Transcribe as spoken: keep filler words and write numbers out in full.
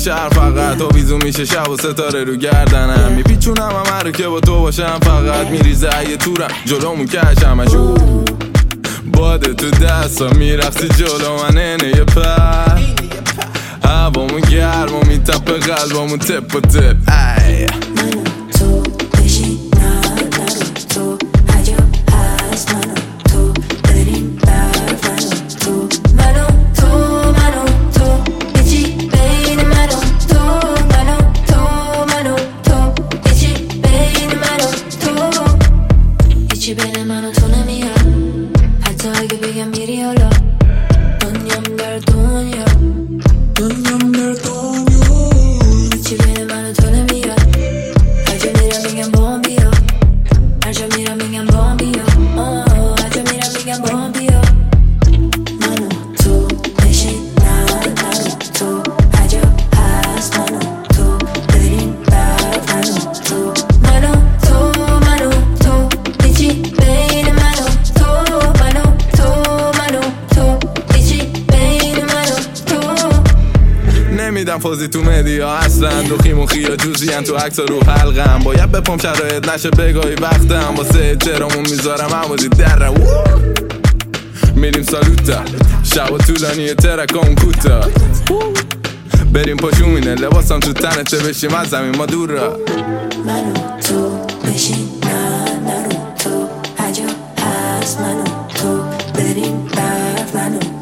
شهر فقط آویزون میشه شب و ستاره رو گردنم میپیچونم همه رو که با تو باشم فقط میریزه یه تورم جلومون کشمش باده تو دستا میرخصی جلو من اینه یه پر هوامون گرم و میتپه قلبامون تپ و تپ ای منو تو بشین نه نرو تو عجب هست منو تو بریم برف منو تو منو تو منو تو هیچی بین منو تو منو تو منو تو هیچی بین منو تو هیچی بین منو تو نمیاد حتی اگه بگم میری حالا دنیام در دنیا دنیام در دنیا هیچی بین منو تو نمیاد هر جا میرم میگم با هم بیا هر جا میرم میگم با هم بیا هر جا میرم میگم با هم بیا منو تو بشین نه نرو تو عجب هست منو تو بریم برف منو تو منو تو منو تو هیچی بین منو تو منو تو منو تو هیچی بین منو تو نمیدم فوزی تو مدیا اصلا روخی موخی یا جوزی هم تو عکس رو حلقم باید بپام شرایط نشه بگاهی وقتم واسه چرامون میذارم عوضی درم میریم سالوتا شب و طولانی ترکام کوتا بریم پاشومینه لباسم تو تنته بشیم از زمین ما دور را منو تو بشین نه نرو تو عجب هست منو تو بریم برف منو